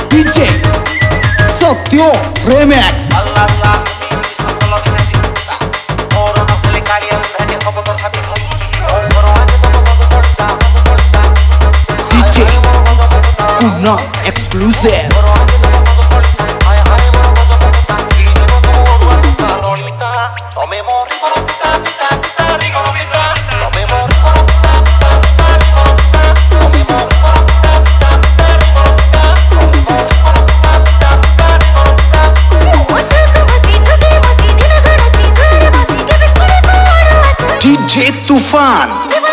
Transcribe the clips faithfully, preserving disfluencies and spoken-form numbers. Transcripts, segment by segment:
D J Satyo Remix. D J Kuna Exclusive. D J Tufan.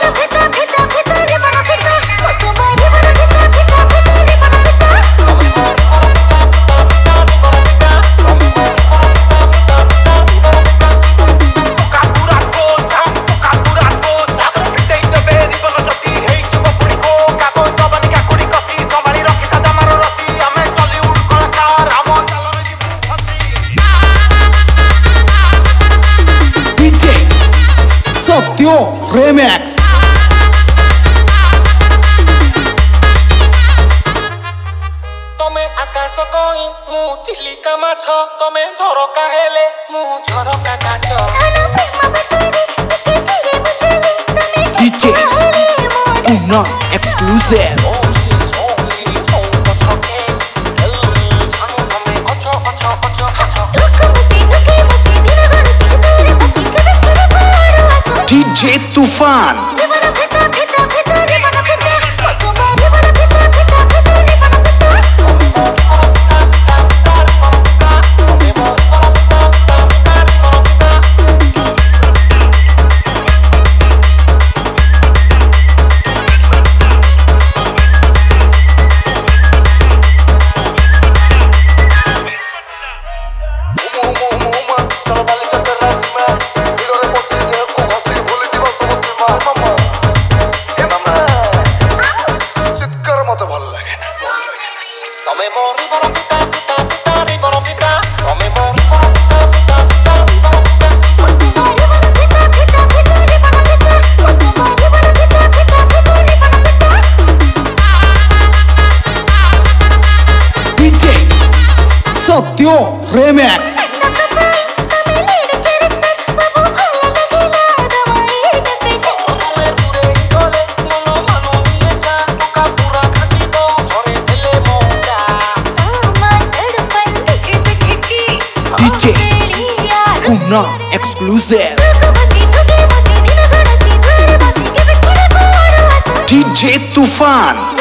D J Satyo Remix. तमे आकाश कोई मु चिलिका माछ तमे झरका हेले मु झरका काच D J Kuna Exclusive. D J Tufan. तमे मोरी बरो पिता पिता पिता रे बरो पिता तमे मोरी बरो पिता पिता D J Satyo Remix. D J Kuna Exclusive. D J Tufan.